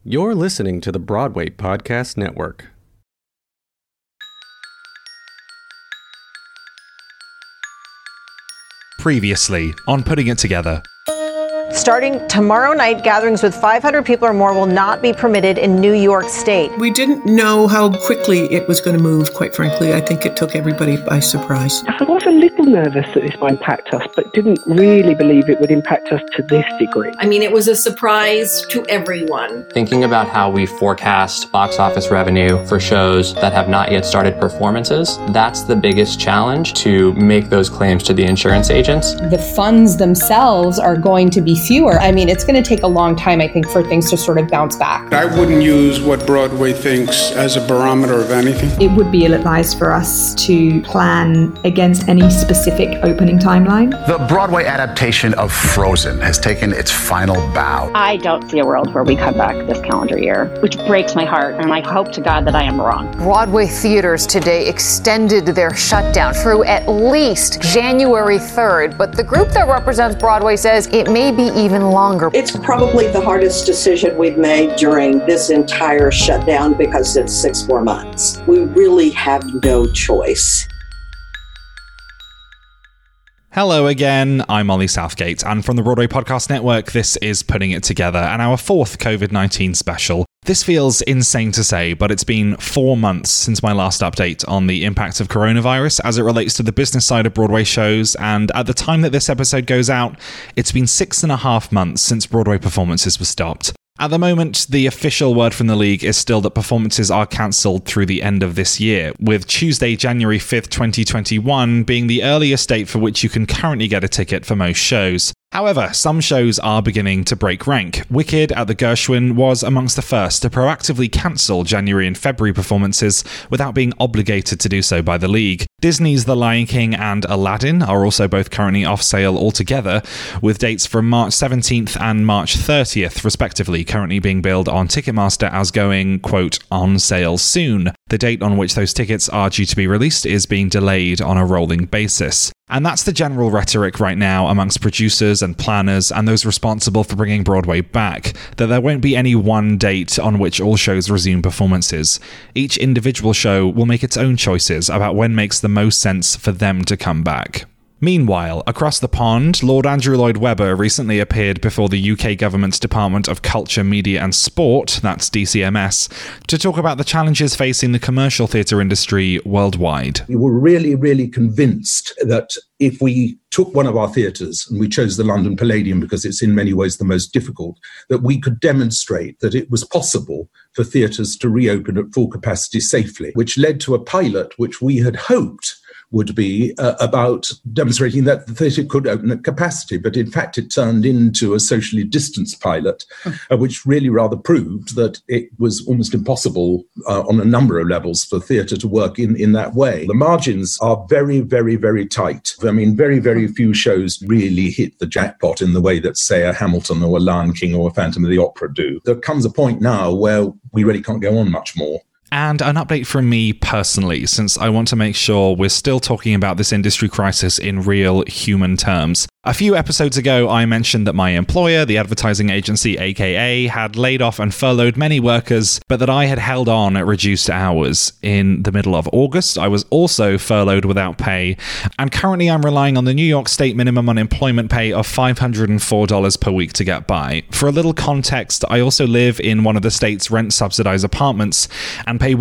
You're listening to the Broadway Podcast Network. Previously on Putting It Together. Starting tomorrow night, gatherings with 500 people or more will not be permitted in New York State. We didn't know how quickly it was going to move, quite frankly. I think it took everybody by surprise. I was a little nervous that this might impact us, but didn't really believe it would impact us to this degree. I mean, it was a surprise to everyone. Thinking about how we forecast box office revenue for shows that have not yet started performances, that's the biggest challenge, to make those claims to the insurance agents. The funds themselves are going to be fewer. I mean, it's going to take a long time, I think, for things to sort of bounce back. I wouldn't use what Broadway thinks as a barometer of anything. It would be ill-advised for us to plan against any specific opening timeline. The Broadway adaptation of Frozen has taken its final bow. I don't see a world where we come back this calendar year, which breaks my heart, and I hope to God that I am wrong. Broadway theaters today extended their shutdown through at least January 3rd, but the group that represents Broadway says it may be even longer. It's probably the hardest decision we've made during this entire shutdown because it's 6 more months. We really have no choice. Hello again, I'm Ollie Southgate, and from the Broadway Podcast Network, this is Putting It Together, and our 4th COVID-19 special. This feels insane to say, but it's been 4 months since my last update on the impact of coronavirus as it relates to the business side of Broadway shows, and at the time that this episode goes out, it's been 6.5 months since Broadway performances were stopped. At the moment, the official word from the league is still that performances are cancelled through the end of this year, with Tuesday, January 5th, 2021 being the earliest date for which you can currently get a ticket for most shows. However, some shows are beginning to break rank. Wicked at the Gershwin was amongst the first to proactively cancel January and February performances without being obligated to do so by the league. Disney's The Lion King and Aladdin are also both currently off sale altogether, with dates from March 17th and March 30th, respectively, currently being billed on Ticketmaster as going, quote, on sale soon. The date on which those tickets are due to be released is being delayed on a rolling basis. And that's the general rhetoric right now amongst producers and planners and those responsible for bringing Broadway back, that there won't be any one date on which all shows resume performances. Each individual show will make its own choices about when makes the most sense for them to come back. Meanwhile, across the pond, Lord Andrew Lloyd Webber recently appeared before the UK government's Department of Culture, Media and Sport, that's DCMS, to talk about the challenges facing the commercial theatre industry worldwide. We were really convinced that if we took one of our theatres, and we chose the London Palladium because it's in many ways the most difficult, that we could demonstrate that it was possible for theatres to reopen at full capacity safely, which led to a pilot which we had hoped would be about demonstrating that the theatre could open at capacity. But in fact, it turned into a socially distanced pilot, which really rather proved that it was almost impossible on a number of levels for theatre to work in that way. The margins are very tight. I mean, very few shows really hit the jackpot in the way that, say, a Hamilton or a Lion King or a Phantom of the Opera do. There comes a point now where we really can't go on much more. And an update from me personally, since I want to make sure we're still talking about this industry crisis in real human terms. A few episodes ago, I mentioned that my employer, the advertising agency AKA, had laid off and furloughed many workers, but that I had held on at reduced hours. In the middle of August, I was also furloughed without pay, and currently I'm relying on the New York State minimum unemployment pay of $504 per week to get by. For a little context, I also live in one of the state's rent-subsidized apartments and pay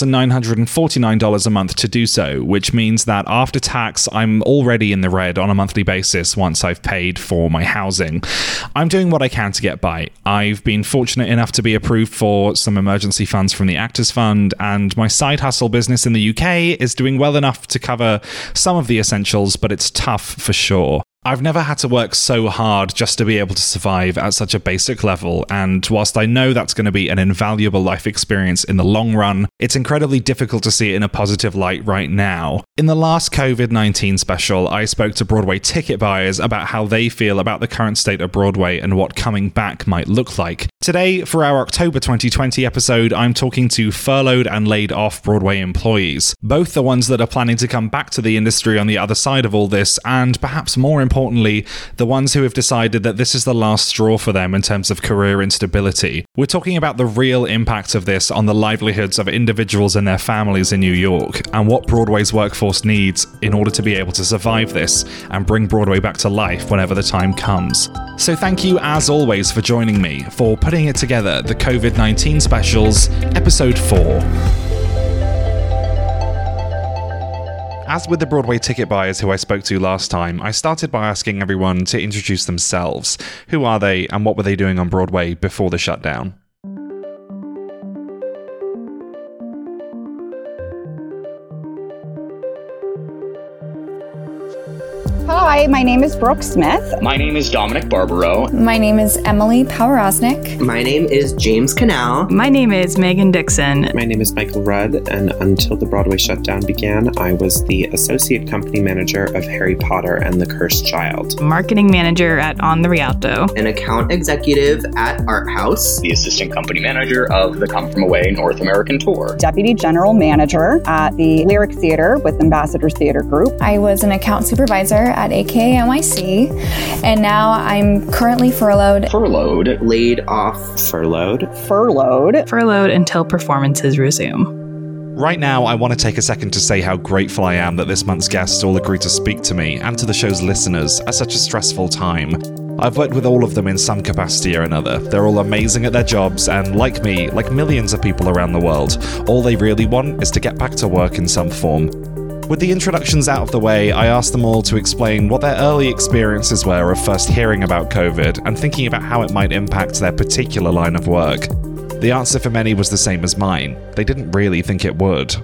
$1,949 a month to do so, which means that after tax, I'm already in the red on a monthly basis once I've paid for my housing. I'm doing what I can to get by. I've been fortunate enough to be approved for some emergency funds from the Actors Fund, and my side hustle business in the UK is doing well enough to cover some of the essentials, but it's tough for sure. I've never had to work so hard just to be able to survive at such a basic level, and whilst I know that's going to be an invaluable life experience in the long run, it's incredibly difficult to see it in a positive light right now. In the last COVID-19 special, I spoke to Broadway ticket buyers about how they feel about the current state of Broadway and what coming back might look like. Today, for our October 2020 episode, I'm talking to furloughed and laid off Broadway employees, both the ones that are planning to come back to the industry on the other side of all this, and perhaps more importantly, importantly, the ones who have decided that this is the last straw for them in terms of career instability. We're talking about the real impact of this on the livelihoods of individuals and their families in New York, and what Broadway's workforce needs in order to be able to survive this and bring Broadway back to life whenever the time comes. So thank you, as always, for joining me for putting it together, the COVID-19 Specials, Episode 4. As with the Broadway ticket buyers who I spoke to last time, I started by asking everyone to introduce themselves. Who are they, and what were they doing on Broadway before the shutdown? Hi, my name is Brooke Smith. My name is Dominic Barbaro. My name is Emily Powerosnik. My name is James Canal. My name is Megan Dixon. My name is Michael Rudd, and until the Broadway shutdown began, I was the Associate Company Manager of Harry Potter and the Cursed Child. Marketing Manager at On the Rialto. An Account Executive at Art House. The Assistant Company Manager of the Come From Away North American Tour. Deputy General Manager at the Lyric Theater with Ambassadors Theater Group. I was an Account Supervisor at AKNYC, and now I'm currently furloughed. Furloughed. Laid off. Furloughed. Furloughed. Furloughed until performances resume. Right now, I want to take a second to say how grateful I am that this month's guests all agreed to speak to me and to the show's listeners at such a stressful time. I've worked with all of them in some capacity or another. They're all amazing at their jobs, and like me, like millions of people around the world, all they really want is to get back to work in some form. With the introductions out of the way, I asked them all to explain what their early experiences were of first hearing about COVID and thinking about how it might impact their particular line of work. The answer for many was the same as mine. They didn't really think it would.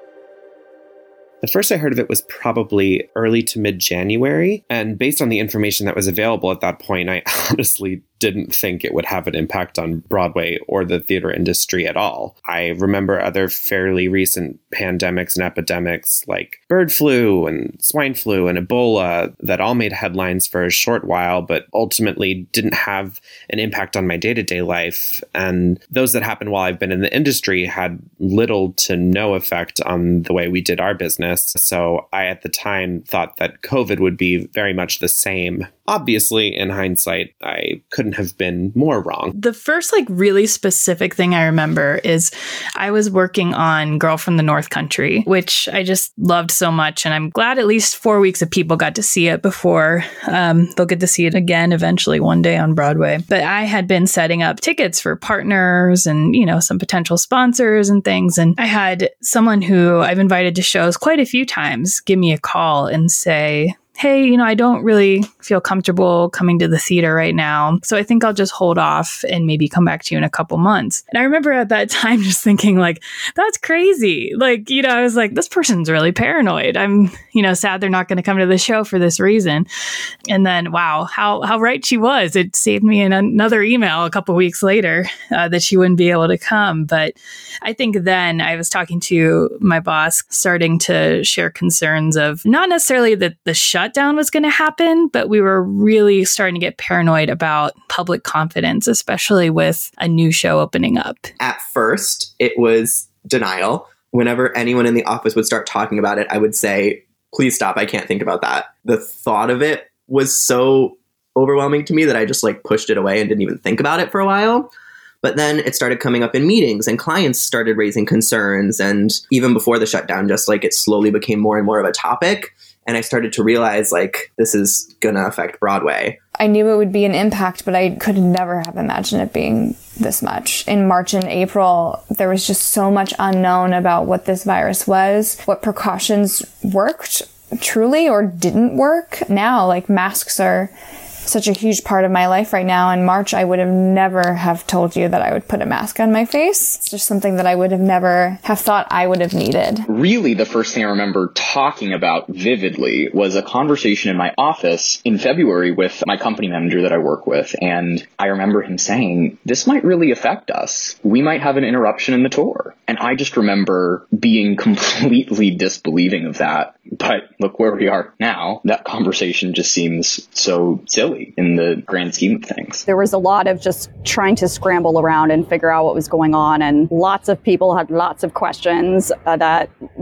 The first I heard of it was probably early to mid-January, and based on the information that was available at that point, I honestly didn't think it would have an impact on Broadway or the theater industry at all. I remember other fairly recent pandemics and epidemics like bird flu and swine flu and Ebola that all made headlines for a short while, but ultimately didn't have an impact on my day-to-day life. And those that happened while I've been in the industry had little to no effect on the way we did our business. So I, at the time, thought that COVID would be very much the same. Obviously, in hindsight, I couldn't have been more wrong. The first really specific thing I remember is I was working on Girl from the North Country, which I just loved so much. And I'm glad at least 4 weeks of people got to see it before they'll get to see it again eventually one day on Broadway. But I had been setting up tickets for partners and, some potential sponsors and things. And I had someone who I've invited to shows quite a few times give me a call and say, hey, I don't really feel comfortable coming to the theater right now, so I think I'll just hold off and maybe come back to you in a couple months. And I remember at that time just thinking that's crazy. I was like, this person's really paranoid. I'm, sad they're not going to come to the show for this reason. And then, wow, how right she was. It saved me another email a couple weeks later that she wouldn't be able to come. But I think then I was talking to my boss, starting to share concerns of not necessarily that the shutdown was going to happen, but we were really starting to get paranoid about public confidence, especially with a new show opening up. At first, it was denial. Whenever anyone in the office would start talking about it, I would say, please stop. I can't think about that. The thought of it was so overwhelming to me that I just pushed it away and didn't even think about it for a while. But then it started coming up in meetings and clients started raising concerns. And even before the shutdown, just it slowly became more and more of a topic. And I started to realize this is going to affect Broadway. I knew it would be an impact, but I could never have imagined it being this much. In March and April, there was just so much unknown about what this virus was, what precautions worked truly or didn't work. Now, masks are such a huge part of my life right now. In March, I would have never have told you that I would put a mask on my face. It's just something that I would have never have thought I would have needed. Really, the first thing I remember talking about vividly was a conversation in my office in February with my company manager that I work with. And I remember him saying, this might really affect us. We might have an interruption in the tour. And I just remember being completely disbelieving of that. But look where we are now. That conversation just seems so silly in the grand scheme of things. There was a lot of just trying to scramble around and figure out what was going on. And lots of people had lots of questions that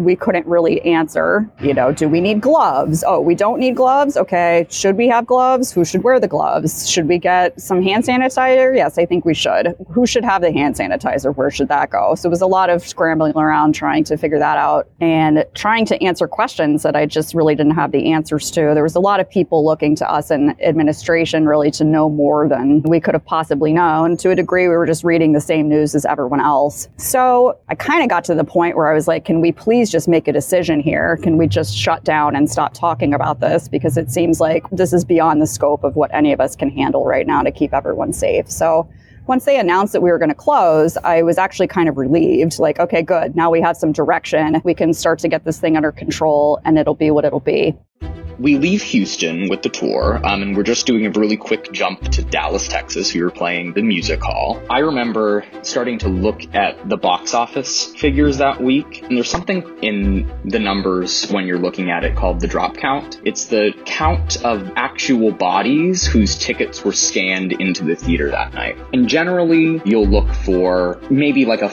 we couldn't really answer, do we need gloves? Oh, we don't need gloves? Okay. Should we have gloves? Who should wear the gloves? Should we get some hand sanitizer? Yes, I think we should. Who should have the hand sanitizer? Where should that go? So it was a lot of scrambling around trying to figure that out and trying to answer questions that I just really didn't have the answers to. There was a lot of people looking to us in administration really to know more than we could have possibly known. To a degree, we were just reading the same news as everyone else. So I kind of got to the point where I was like, can we please just make a decision here? Can we just shut down and stop talking about this? Because it seems like this is beyond the scope of what any of us can handle right now to keep everyone safe. So once they announced that we were going to close, I was actually kind of relieved. Like, okay, good. Now we have some direction. We can start to get this thing under control and it'll be what it'll be. We leave Houston with the tour, and we're just doing a really quick jump to Dallas, Texas. We were playing the music hall. I remember starting to look at the box office figures that week, and there's something in the numbers when you're looking at it called the drop count. It's the count of actual bodies whose tickets were scanned into the theater that night. And generally, you'll look for maybe like a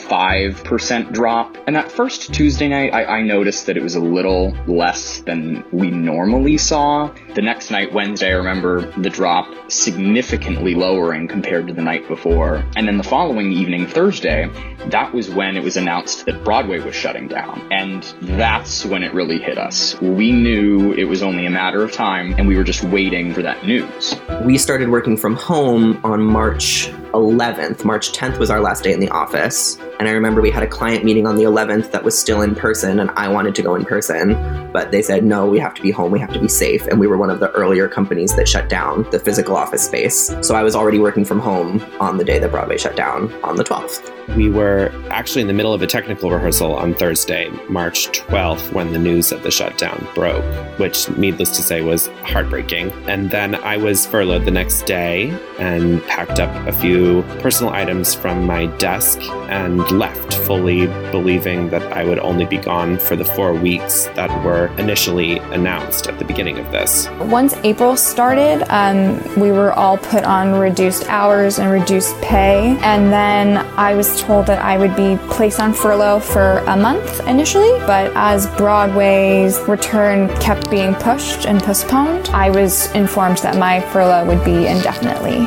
5% drop. And that first Tuesday night, I noticed that it was a little less than we normally saw. The next night, Wednesday, I remember the drop significantly lowering compared to the night before. And then the following evening, Thursday, that was when it was announced that Broadway was shutting down. And that's when it really hit us. We knew it was only a matter of time, and we were just waiting for that news. We started working from home on March 11th. March 10th was our last day in the office. And I remember we had a client meeting on the 11th that was still in person, and I wanted to go in person. But they said, no, we have to be home, we have to be safe. And we were one of the earlier companies that shut down the physical office space. So I was already working from home on the day that Broadway shut down on the 12th. We were actually in the middle of a technical rehearsal on Thursday, March 12th, when the news of the shutdown broke, which, needless to say, was heartbreaking. And then I was furloughed the next day and packed up a few personal items from my desk and left, fully believing that I would only be gone for the 4 weeks that were initially announced at the beginning of this. Once April started, we were all put on reduced hours and reduced pay. And then I was told that I would be placed on furlough for a month initially. But as Broadway's return kept being pushed and postponed, I was informed that my furlough would be indefinitely.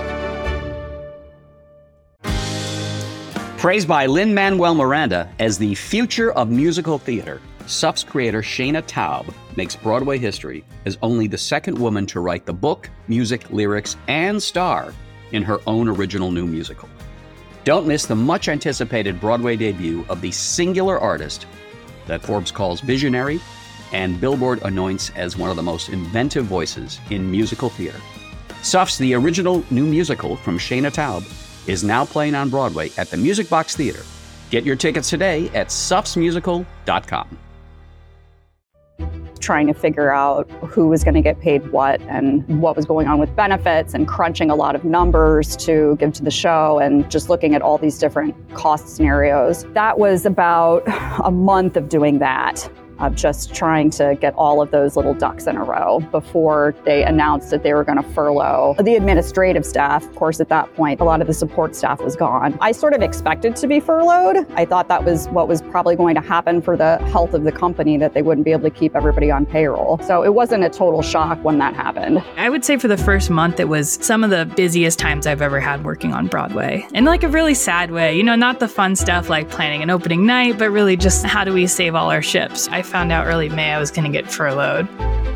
Praised by Lin-Manuel Miranda as the future of musical theater, SUF's creator Shana Taub makes Broadway history as only the second woman to write the book, music, lyrics, and star in her own original new musical. Don't miss the much-anticipated Broadway debut of the singular artist that Forbes calls visionary and Billboard anoints as one of the most inventive voices in musical theater. SUF's The Original New Musical from Shana Taub is now playing on Broadway at the Music Box Theater. Get your tickets today at sufsmusical.com. Trying to figure out who was going to get paid what and what was going on with benefits and crunching a lot of numbers to give to the show and just looking at all these different cost scenarios. That was about a month of doing that. Of just trying to get all of those little ducks in a row before they announced that they were going to furlough the administrative staff. Of course, at that point, a lot of the support staff was gone. I sort of expected to be furloughed. I thought that was what was probably going to happen for the health of the company, that they wouldn't be able to keep everybody on payroll. So it wasn't a total shock when that happened. I would say for the first month, it was some of the busiest times I've ever had working on Broadway. In like a really sad way, not the fun stuff like planning an opening night, but really just how do we save all our ships? I found out early May I was going to get furloughed.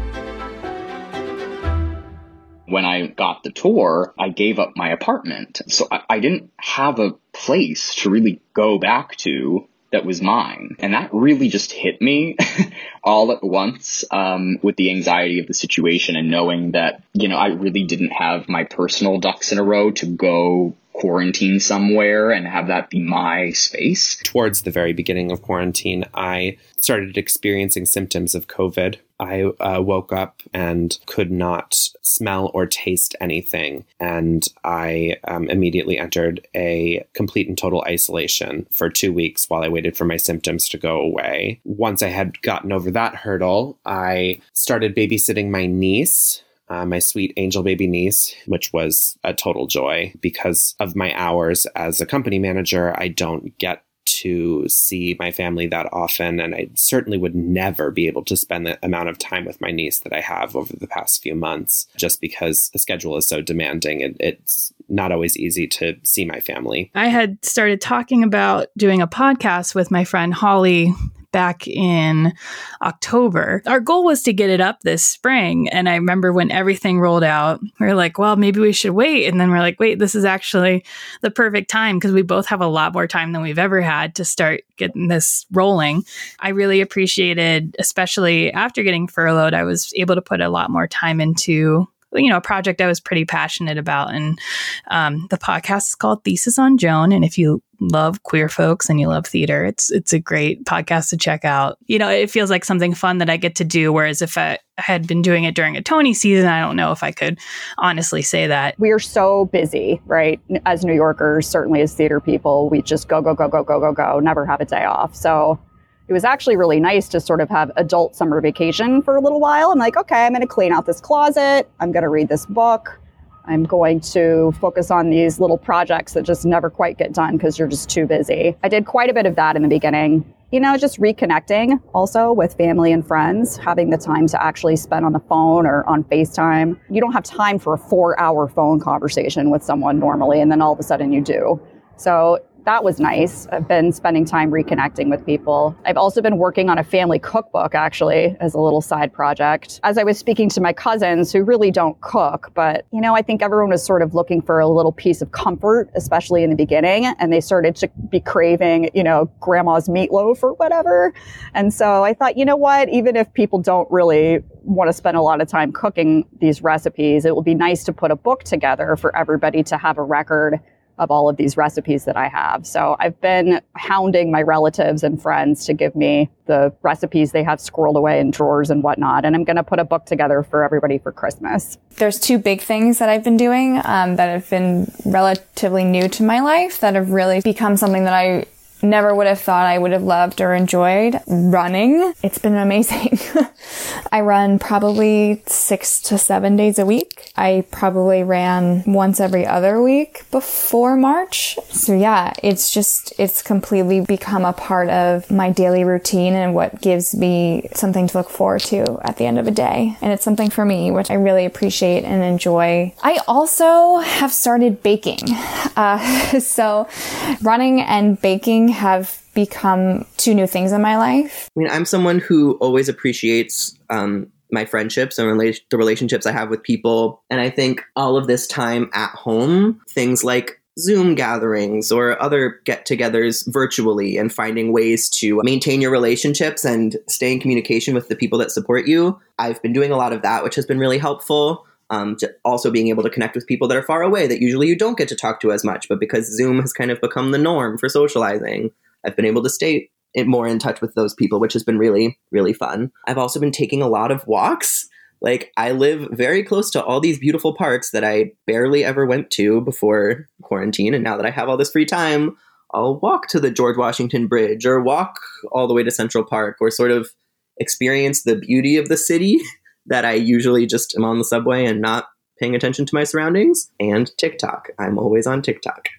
When I got the tour, I gave up my apartment. So I didn't have a place to really go back to that was mine. And that really just hit me all at once with the anxiety of the situation and knowing that, I really didn't have my personal ducks in a row to go quarantine somewhere and have that be my space. Towards the very beginning of quarantine, I started experiencing symptoms of COVID. I woke up and could not smell or taste anything. And I immediately entered a complete and total isolation for 2 weeks while I waited for my symptoms to go away. Once I had gotten over that hurdle, I started babysitting my niece, my sweet angel baby niece, which was a total joy. Because of my hours as a company manager, I don't get to see my family that often, and I certainly would never be able to spend the amount of time with my niece that I have over the past few months, just because the schedule is so demanding and it's not always easy to see my family. I had started talking about doing a podcast with my friend Holly back in October. Our goal was to get it up this spring. And I remember when everything rolled out, we were like, well, maybe we should wait. And then we're like, wait, this is actually the perfect time because we both have a lot more time than we've ever had to start getting this rolling. I really appreciated, especially after getting furloughed, I was able to put a lot more time into a project I was pretty passionate about. And the podcast is called Thesis on Joan. And if you love queer folks and you love theater, it's a great podcast to check out. It feels like something fun that I get to do. Whereas if I had been doing it during a Tony season, I don't know if I could honestly say that. We are so busy, right? As New Yorkers, certainly as theater people, we just go, never have a day off. So it was actually really nice to sort of have adult summer vacation for a little while. I'm like, okay, I'm going to clean out this closet. I'm going to read this book. I'm going to focus on these little projects that just never quite get done because you're just too busy. I did quite a bit of that in the beginning. Just reconnecting also with family and friends, having the time to actually spend on the phone or on FaceTime. You don't have time for a 4-hour phone conversation with someone normally, and then all of a sudden you do. So that was nice. I've been spending time reconnecting with people. I've also been working on a family cookbook, actually, as a little side project. As I was speaking to my cousins who really don't cook, but, I think everyone was sort of looking for a little piece of comfort, especially in the beginning. And they started to be craving, grandma's meatloaf or whatever. And so I thought, what, even if people don't really want to spend a lot of time cooking these recipes, it will be nice to put a book together for everybody to have a record of all of these recipes that I have. So I've been hounding my relatives and friends to give me the recipes they have squirreled away in drawers and whatnot. And I'm going to put a book together for everybody for Christmas. There's 2 big things that I've been doing that have been relatively new to my life that have really become something that I never would have thought I would have loved or enjoyed. Running. It's been amazing. I run probably 6 to 7 days a week. I probably ran once every other week before March. So yeah, it's completely become a part of my daily routine and what gives me something to look forward to at the end of a day. And it's something for me, which I really appreciate and enjoy. I also have started baking. So running and baking have become 2 new things in my life. I mean, I'm someone who always appreciates my friendships and the relationships I have with people. And I think all of this time at home, things like Zoom gatherings or other get-togethers virtually and finding ways to maintain your relationships and stay in communication with the people that support you. I've been doing a lot of that, which has been really helpful. Also being able to connect with people that are far away that usually you don't get to talk to as much, but because Zoom has kind of become the norm for socializing, I've been able to stay more in touch with those people, which has been really, really fun. I've also been taking a lot of walks. Like, I live very close to all these beautiful parks that I barely ever went to before quarantine. And now that I have all this free time, I'll walk to the George Washington Bridge or walk all the way to Central Park or sort of experience the beauty of the city that I usually just am on the subway and not paying attention to my surroundings. And TikTok. I'm always on TikTok.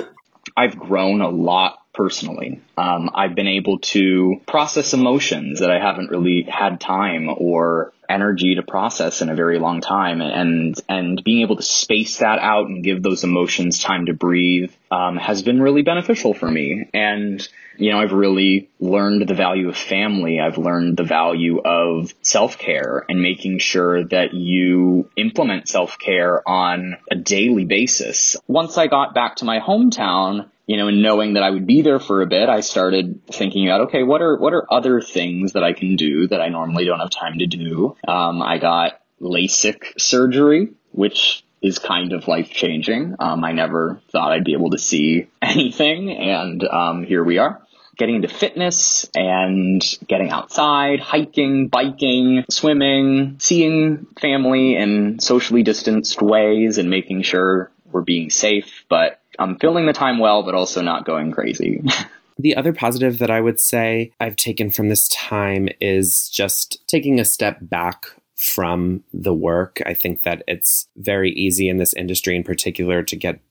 I've grown a lot personally. I've been able to process emotions that I haven't really had time or energy to process in a very long time. And being able to space that out and give those emotions time to breathe has been really beneficial for me. And I've really learned the value of family. I've learned the value of self-care and making sure that you implement self-care on a daily basis. Once I got back to my hometown, and knowing that I would be there for a bit, I started thinking about, okay, what are other things that I can do that I normally don't have time to do? I got LASIK surgery, which is kind of life-changing. I never thought I'd be able to see anything, and here we are. Getting into fitness and getting outside, hiking, biking, swimming, seeing family in socially distanced ways and making sure we're being safe, but I'm filling the time well, but also not going crazy. The other positive that I would say I've taken from this time is just taking a step back from the work. I think that it's very easy in this industry in particular to get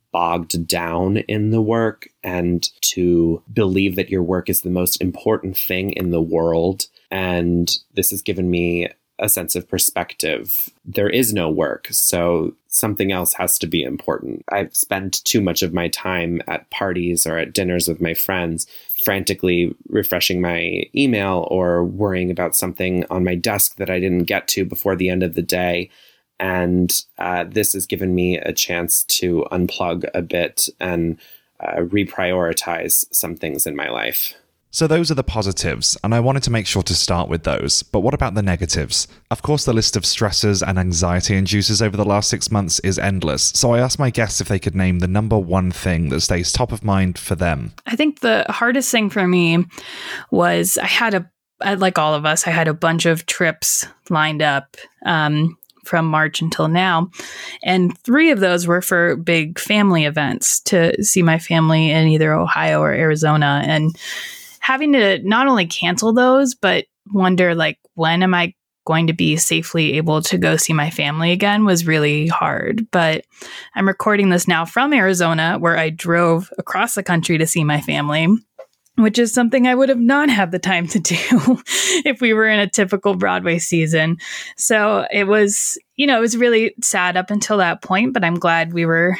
bogged down in the work and to believe that your work is the most important thing in the world. And this has given me a sense of perspective. There is no work, so something else has to be important. I've spent too much of my time at parties or at dinners with my friends, frantically refreshing my email or worrying about something on my desk that I didn't get to before the end of the day. And this has given me a chance to unplug a bit and reprioritize some things in my life. So those are the positives, and I wanted to make sure to start with those. But what about the negatives? Of course, the list of stressors and anxiety inducers over the last 6 months is endless. So I asked my guests if they could name the number one thing that stays top of mind for them. I think the hardest thing for me was like all of us, I had a bunch of trips lined up from March until now. And 3 of those were for big family events to see my family in either Ohio or Arizona. And having to not only cancel those, but wonder, like, when am I going to be safely able to go see my family again was really hard. But I'm recording this now from Arizona, where I drove across the country to see my family, which is something I would have not had the time to do if we were in a typical Broadway season. So it was really sad up until that point, but I'm glad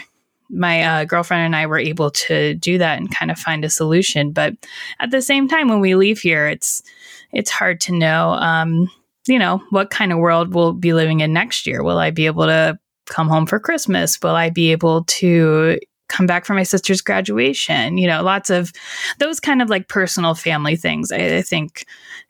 my girlfriend and I were able to do that and kind of find a solution. But at the same time, when we leave here, it's hard to know, what kind of world we'll be living in next year. Will I be able to come home for Christmas? Will I be able to come back for my sister's graduation? Lots of those kind of like personal family things, I think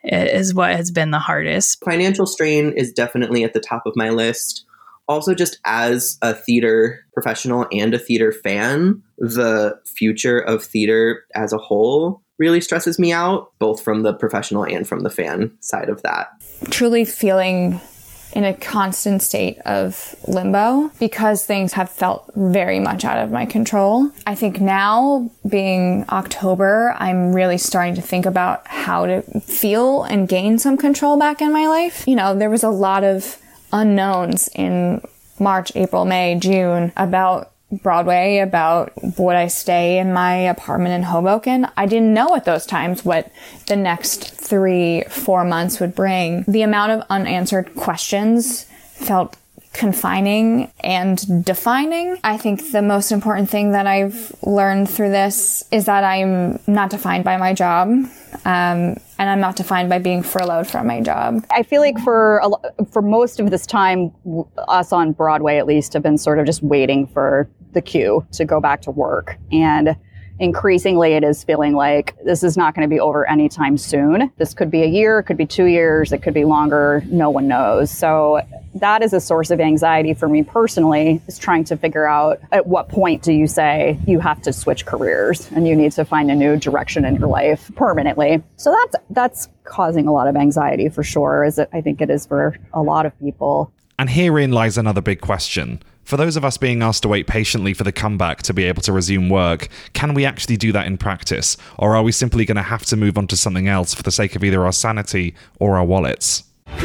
is what has been the hardest. Financial strain is definitely at the top of my list. Also, just as a theater professional and a theater fan, the future of theater as a whole really stresses me out, both from the professional and from the fan side of that. Truly feeling in a constant state of limbo because things have felt very much out of my control. I think now, being October, I'm really starting to think about how to feel and gain some control back in my life. There was a lot of unknowns in March, April, May, June about Broadway, about would I stay in my apartment in Hoboken. I didn't know at those times what the next 3-4 months would bring. The amount of unanswered questions felt confining and defining. I think the most important thing that I've learned through this is that I'm not defined by my job. And I'm not defined by being furloughed from my job. I feel like for most of this time, us on Broadway at least have been sort of just waiting for the cue to go back to work. And increasingly it is feeling like this is not going to be over anytime soon. This could be a year, it could be 2 years, it could be longer. No one knows. So that is a source of anxiety for me personally, is trying to figure out at what point do you say you have to switch careers and you need to find a new direction in your life permanently. So that's causing a lot of anxiety for sure, as I think it is for a lot of people. And herein lies another big question. For those of us being asked to wait patiently for the comeback to be able to resume work, can we actually do that in practice? Or are we simply going to have to move on to something else for the sake of either our sanity or our wallets?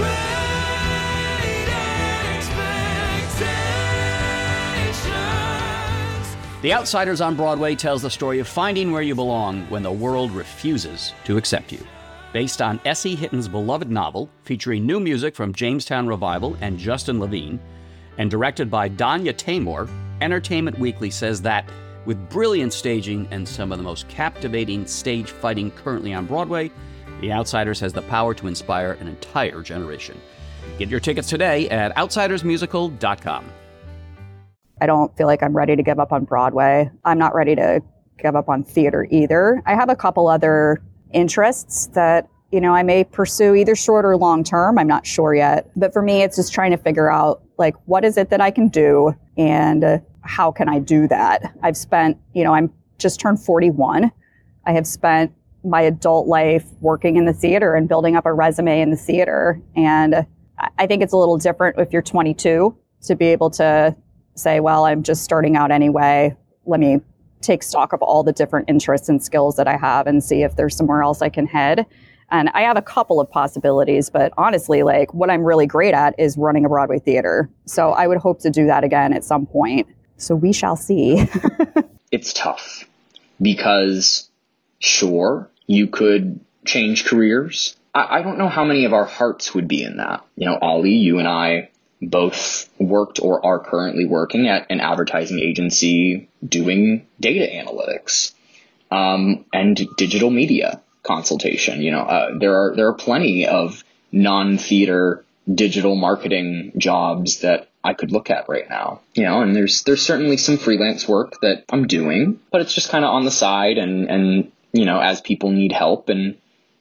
The Outsiders on Broadway tells the story of finding where you belong when the world refuses to accept you. Based on S.E. Hitton's beloved novel, featuring new music from Jamestown Revival and Justin Levine, and directed by Danya Tamor, Entertainment Weekly says that, with brilliant staging and some of the most captivating stage fighting currently on Broadway, The Outsiders has the power to inspire an entire generation. Get your tickets today at outsidersmusical.com. I don't feel like I'm ready to give up on Broadway. I'm not ready to give up on theater either. I have a couple other interests that, I may pursue either short or long term. I'm not sure yet. But for me, it's just trying to figure out, like, what is it that I can do and how can I do that? I've spent, I'm just turned 41. I have spent my adult life working in the theater and building up a resume in the theater. And I think it's a little different if you're 22 to be able to say, well, I'm just starting out anyway. Let me take stock of all the different interests and skills that I have and see if there's somewhere else I can head. And I have a couple of possibilities, but honestly, like, what I'm really great at is running a Broadway theater. So I would hope to do that again at some point. So we shall see. It's tough because, sure, you could change careers. I don't know how many of our hearts would be in that. You know, Ollie, you and I both worked or are currently working at an advertising agency doing data analytics and digital media consultation. You know, there are plenty of non-theater digital marketing jobs that I could look at right now, you know, and there's certainly some freelance work that I'm doing, but it's just kind of on the side and, you know, as people need help and,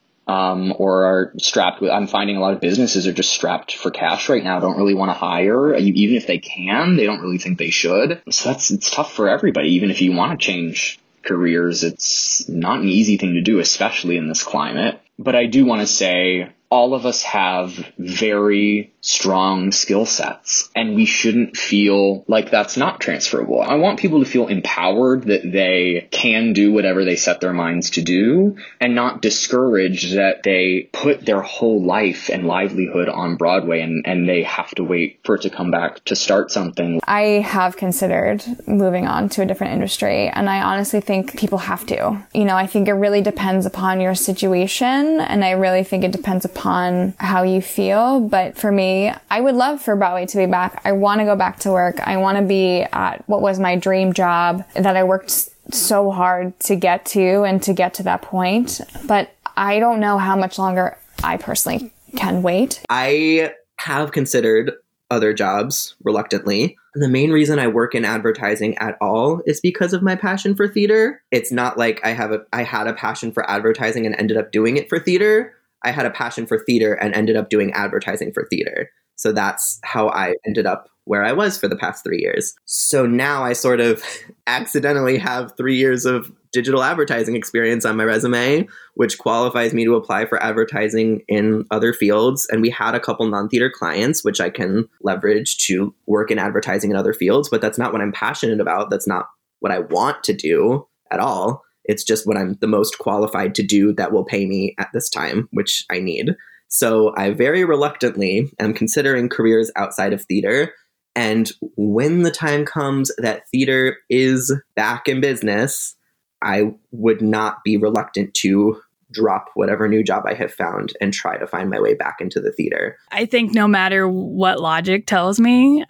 or are strapped with, I'm finding a lot of businesses are just strapped for cash right now, don't really want to hire. Even if they can, they don't really think they should. So it's tough for everybody. Even if you want to change careers, it's not an easy thing to do, especially in this climate. But I do want to say all of us have very strong skill sets, and we shouldn't feel like that's not transferable. I want people to feel empowered that they can do whatever they set their minds to do, and not discouraged that they put their whole life and livelihood on Broadway and they have to wait for it to come back to start something. I have considered moving on to a different industry, and I honestly think people have to. You know, I think it really depends upon your situation, and I really think it depends upon how you feel. But for me, I would love for Broadway to be back. I want to go back to work. I want to be at what was my dream job that I worked so hard to get to and to get to that point. But I don't know how much longer I personally can wait. I have considered other jobs reluctantly. The main reason I work in advertising at all is because of my passion for theater. It's not like I had a passion for advertising and ended up doing it for theater. I had a passion for theater and ended up doing advertising for theater. So that's how I ended up where I was for the past 3 years. So now I sort of accidentally have 3 years of digital advertising experience on my resume, which qualifies me to apply for advertising in other fields. And we had a couple non-theater clients, which I can leverage to work in advertising in other fields. But that's not what I'm passionate about. That's not what I want to do at all. It's just what I'm the most qualified to do that will pay me at this time, which I need. So I very reluctantly am considering careers outside of theater. And when the time comes that theater is back in business, I would not be reluctant to drop whatever new job I have found and try to find my way back into the theater. I think no matter what logic tells me,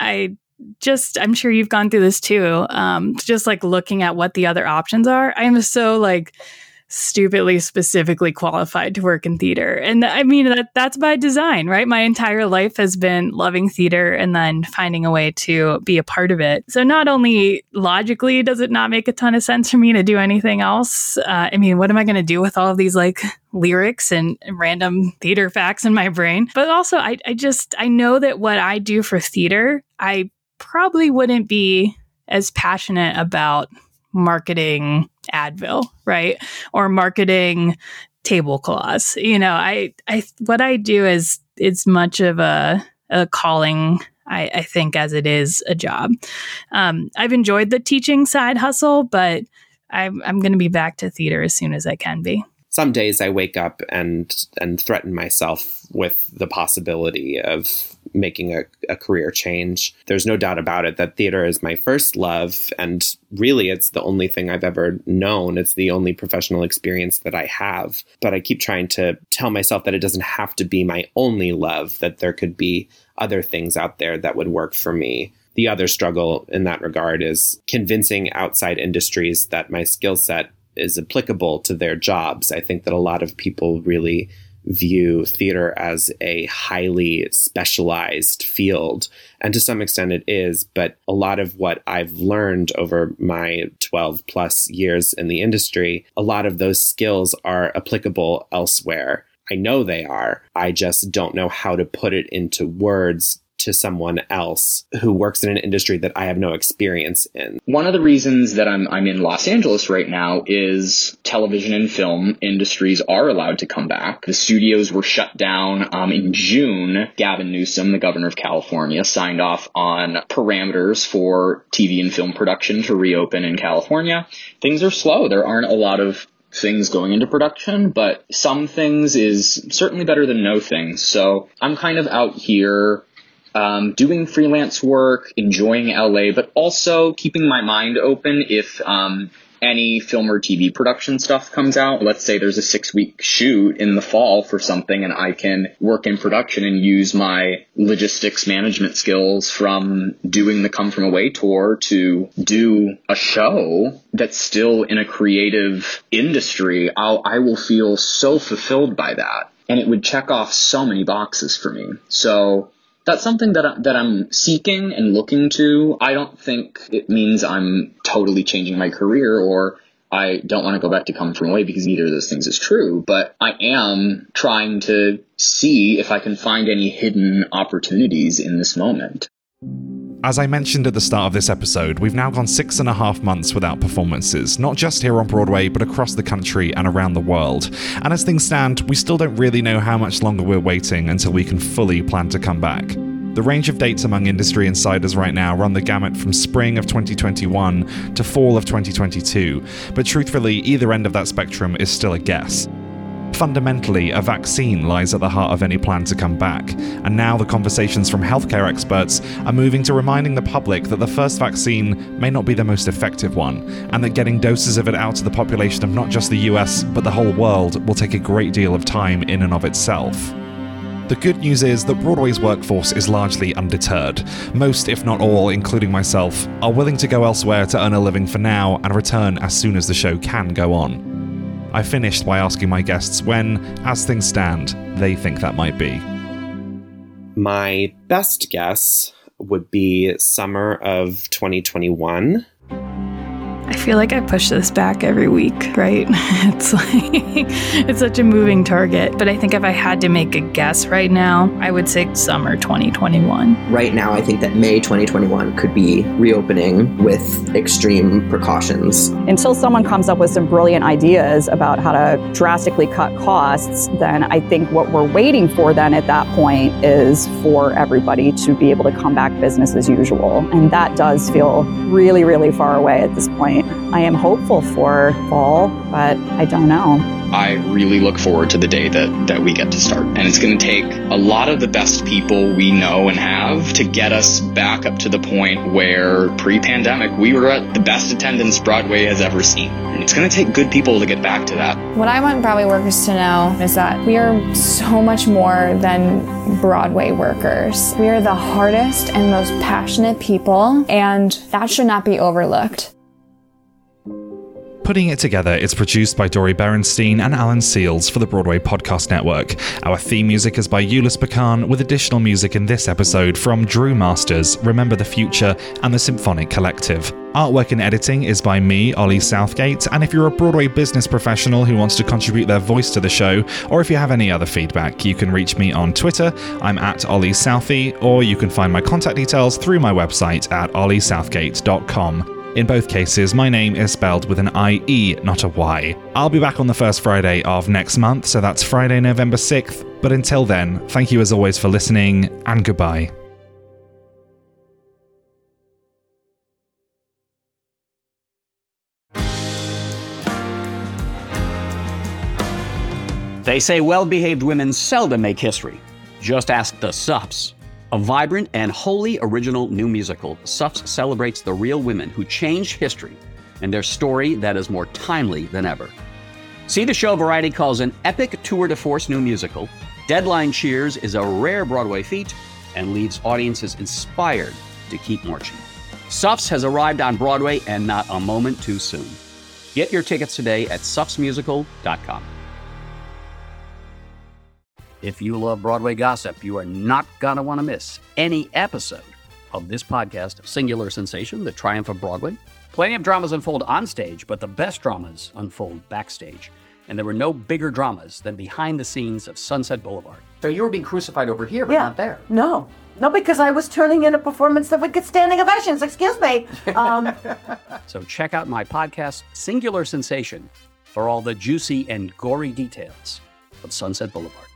I'm sure you've gone through this too. Just like looking at what the other options are. I am so like stupidly specifically qualified to work in theater. And I mean, that's by design, right? My entire life has been loving theater and then finding a way to be a part of it. So not only logically does it not make a ton of sense for me to do anything else. I mean, what am I going to do with all of these like lyrics and random theater facts in my brain? But also I know that what I do for theater, I probably wouldn't be as passionate about marketing Advil, right? Or marketing tablecloths. You know, what I do is it's much of a calling, I think, as it is a job. I've enjoyed the teaching side hustle, but I'm going to be back to theater as soon as I can be. Some days I wake up and threaten myself with the possibility of making a career change. There's no doubt about it that theater is my first love, and really it's the only thing I've ever known. It's the only professional experience that I have. But I keep trying to tell myself that it doesn't have to be my only love, that there could be other things out there that would work for me. The other struggle in that regard is convincing outside industries that my skill set is applicable to their jobs. I think that a lot of people really view theater as a highly specialized field. And to some extent it is, but a lot of what I've learned over my 12 plus years in the industry, a lot of those skills are applicable elsewhere. I know they are. I just don't know how to put it into words to someone else who works in an industry that I have no experience in. One of the reasons that I'm in Los Angeles right now is television and film industries are allowed to come back. The studios were shut down in June. Gavin Newsom, the governor of California, signed off on parameters for TV and film production to reopen in California. Things are slow. There aren't a lot of things going into production, but some things is certainly better than no things. So I'm kind of out here doing freelance work, enjoying LA, but also keeping my mind open if any film or TV production stuff comes out. Let's say there's a 6-week shoot in the fall for something and I can work in production and use my logistics management skills from doing the Come From Away tour to do a show that's still in a creative industry. I will feel so fulfilled by that. And it would check off so many boxes for me. So that's something that I'm seeking and looking to. I don't think it means I'm totally changing my career or I don't want to go back to Come From Away, because neither of those things is true. But I am trying to see if I can find any hidden opportunities in this moment. As I mentioned at the start of this episode, we've now gone 6.5 months without performances, not just here on Broadway, but across the country and around the world. And as things stand, we still don't really know how much longer we're waiting until we can fully plan to come back. The range of dates among industry insiders right now run the gamut from spring of 2021 to fall of 2022, but truthfully, either end of that spectrum is still a guess. Fundamentally, a vaccine lies at the heart of any plan to come back, and now the conversations from healthcare experts are moving to reminding the public that the first vaccine may not be the most effective one, and that getting doses of it out to the population of not just the US, but the whole world will take a great deal of time in and of itself. The good news is that Broadway's workforce is largely undeterred. Most, if not all, including myself, are willing to go elsewhere to earn a living for now and return as soon as the show can go on. I finished by asking my guests when, as things stand, they think that might be. My best guess would be summer of 2021. I feel like I push this back every week, right? It's like, it's such a moving target. But I think if I had to make a guess right now, I would say summer 2021. Right now, I think that May 2021 could be reopening with extreme precautions. Until someone comes up with some brilliant ideas about how to drastically cut costs, then I think what we're waiting for then at that point is for everybody to be able to come back business as usual. And that does feel really, really far away at this point. I am hopeful for fall, but I don't know. I really look forward to the day that we get to start. And it's going to take a lot of the best people we know and have to get us back up to the point where pre-pandemic we were at the best attendance Broadway has ever seen. And it's going to take good people to get back to that. What I want Broadway workers to know is that we are so much more than Broadway workers. We are the hardest and most passionate people, and that should not be overlooked. Putting It Together is produced by Dori Berenstein and Alan Seals for the Broadway Podcast Network. Our theme music is by Euless Bacan, with additional music in this episode from Drew Masters, Remember the Future, and the Symphonic Collective. Artwork and editing is by me, Ollie Southgate, and if you're a Broadway business professional who wants to contribute their voice to the show, or if you have any other feedback, you can reach me on Twitter. I'm at Ollie Southie, or you can find my contact details through my website at olliesouthgate.com. In both cases, my name is spelled with an I-E, not a Y. I'll be back on the first Friday of next month, so that's Friday, November 6th. But until then, thank you as always for listening, and goodbye. They say well-behaved women seldom make history. Just ask the Suffs. A vibrant and wholly original new musical, Suffs celebrates the real women who changed history and their story that is more timely than ever. See the show Variety calls an epic tour de force new musical. Deadline cheers is a rare Broadway feat and leaves audiences inspired to keep marching. Suffs has arrived on Broadway, and not a moment too soon. Get your tickets today at suffsmusical.com. If you love Broadway gossip, you are not going to want to miss any episode of this podcast, Singular Sensation, The Triumph of Broadway. Plenty of dramas unfold on stage, but the best dramas unfold backstage. And there were no bigger dramas than behind the scenes of Sunset Boulevard. So you were being crucified over here, but not there. No, because I was turning in a performance that would get standing ovations. Excuse me. So check out my podcast, Singular Sensation, for all the juicy and gory details of Sunset Boulevard.